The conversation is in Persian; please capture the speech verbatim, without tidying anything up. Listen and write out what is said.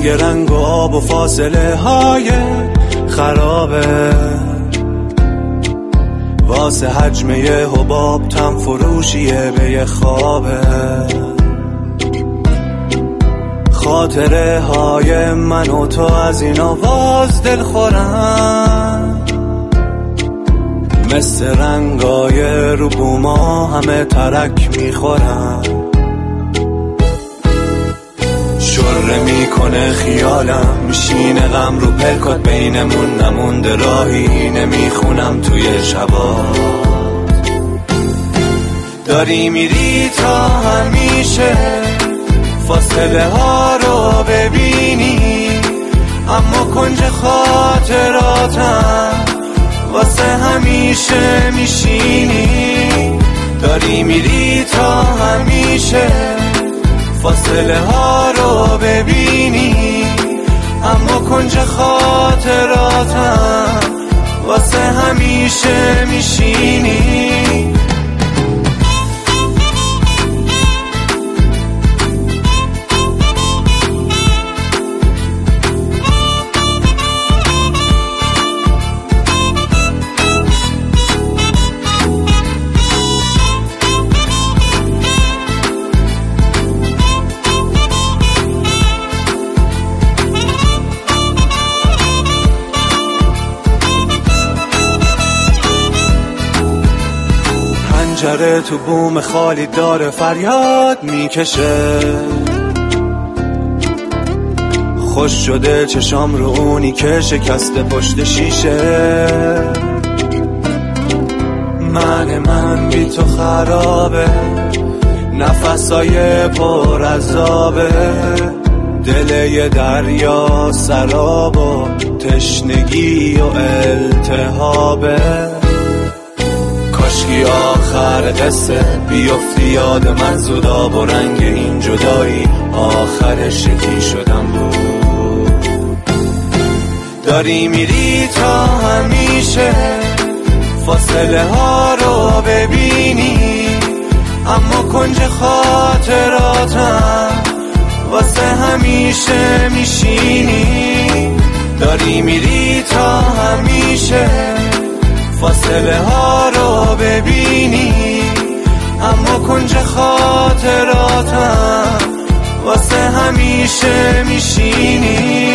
توی رنگ و آب و فاصله های خرابه، واسه حجمه حباب تم فروشیه به یه خوابه. خاطره های من و تو از این آواز دل خورن، مثل رنگای رو بوما همه ترک میخورن. شره میکنه خیالم، میشینه غم رو پلکات، بینمون نمونده راهی، نمیخونم توی شبات. داری میری تا همیشه فاصله ها رو ببینی، اما کنج خاطراتم واسه همیشه میشینی. داری میری تا همیشه فاصله ها رو ببینی، اما کنج خاطراتم واسه همیشه میشینی. پنجره تو بوم خالی داره فریاد میکشه، خوش شده چشام رو اونی که شکسته پشت شیشه. من من بی تو خرابه، نفسای پر عذابه، دل یه دریا سراب و تشنگی و التهابه. کاشکی آخر قصه بیفتی یاد من زود، آب و رنگ این جدایی آخرش یکی شدم بود. داری میری تا همیشه فاصله ها رو ببینی، اما کنج خاطراتم واسه همیشه میشینی. داری میری تا همیشه فاصله ها رو ببینی، اما کنج خاطراتم واسه همیشه میشینی.